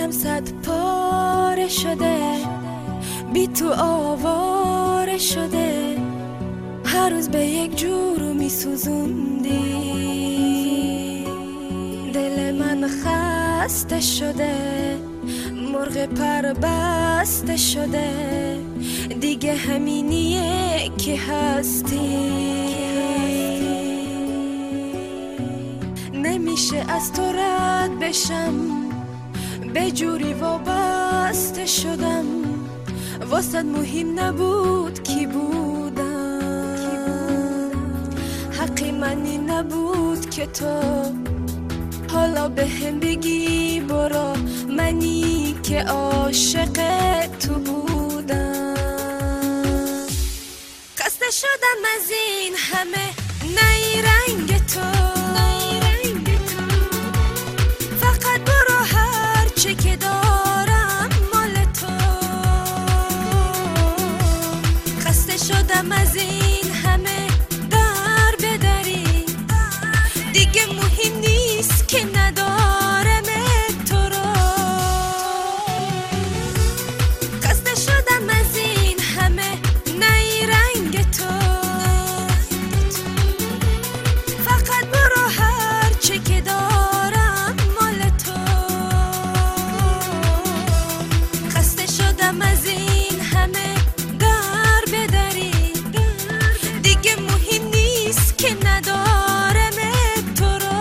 دلم صد پاره شده، بی تو آواره شده، هر روز به یک جورو می سوزوندی. دل من خسته شده، مرغ پر بسته شده، دیگه همینیه که هستی. نمیشه از تو رد بشم، به جوری وابسته شدم، واسه مهم نبود کی بودم، حقی منی نبود که تو حالا به هم بگی برو، منی که عاشق تو بودم. خسته شدم از این همه نیرنگ تو، فقط برو هر چه که دارم مال تو. خسته شدم از این همه در بدری، دیگه مهم نیست که ندارم تو رو. خسته شدم از این همه نیرنگ تو، فقط برو هر چه که دارم مال تو. خسته شدم از این همه در بدری، دیگه مهم نیست که ندارم تو رو.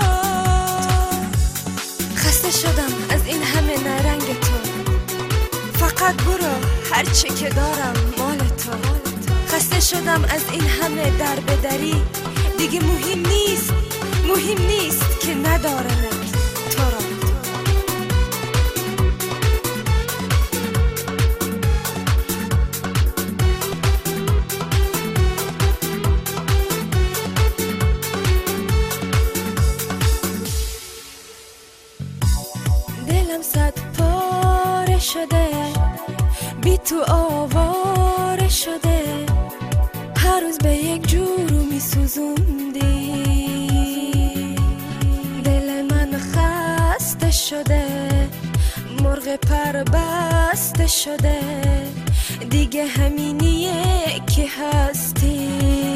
خسته شدم از این همه نرنگ تو، فقط برو هر چه که دارم مال تو. خسته شدم از این همه در بدری، دیگه مهم نیست که ندارم تو رو. دلم صد پاره شده، بی تو آواره شده، هر روز به یک جورو می سوزوندی. دل من خسته شده، مرغ پر بسته شده، دیگه همینیه که هستی.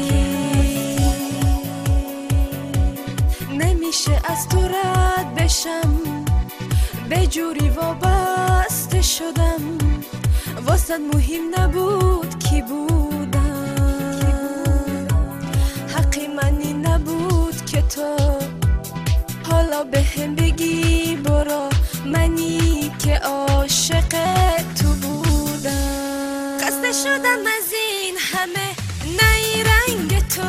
نمیشه از تو رد بشم، به جوری وابسته شدم، واسه مهم نبود کی بودم، حقی منی نبود که تو حالا به هم بگی برو، منی که عاشق تو بودم. خسته شدم از این همه نیرنگ تو،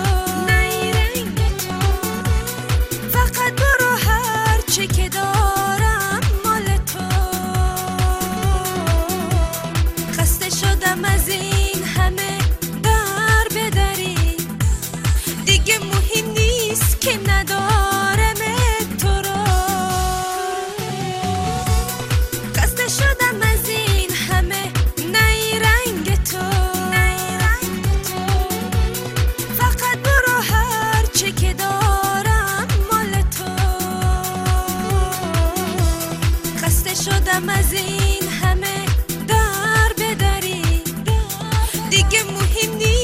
فقط برو هر چه که دارم مال تو. خسته شدم از این همه در بدری، دیگه مهم نیست که ندارم تو رو. خسته شدم از این همه نیرنگ تو، فقط برو هر چه که دارم مال تو. خسته شدم از این همه در بدری، دیگه مهم نیست